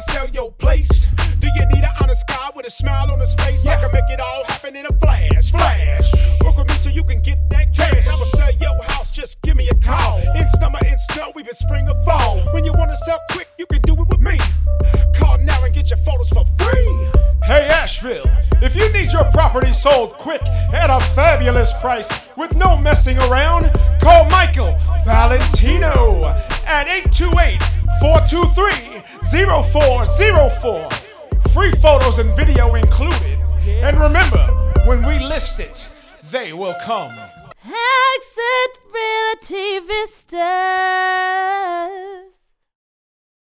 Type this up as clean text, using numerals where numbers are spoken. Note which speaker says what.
Speaker 1: sell your place? Do you need an honest guy with a smile on his face? I can make it all happen in a flash. Work with me so you can get that cash. I will sell your house, just give me a call. In summer, in snow, even spring or fall. When you wanna sell quick, you can do it with me. Call now and get your photos for free.
Speaker 2: Hey Asheville, if you need your property sold quick at a fabulous price with no messing around, call Michael Valentino at 828-423-0404. Free photos and video included. And remember, when we list it, they will come.
Speaker 3: Exit Realty Vistas.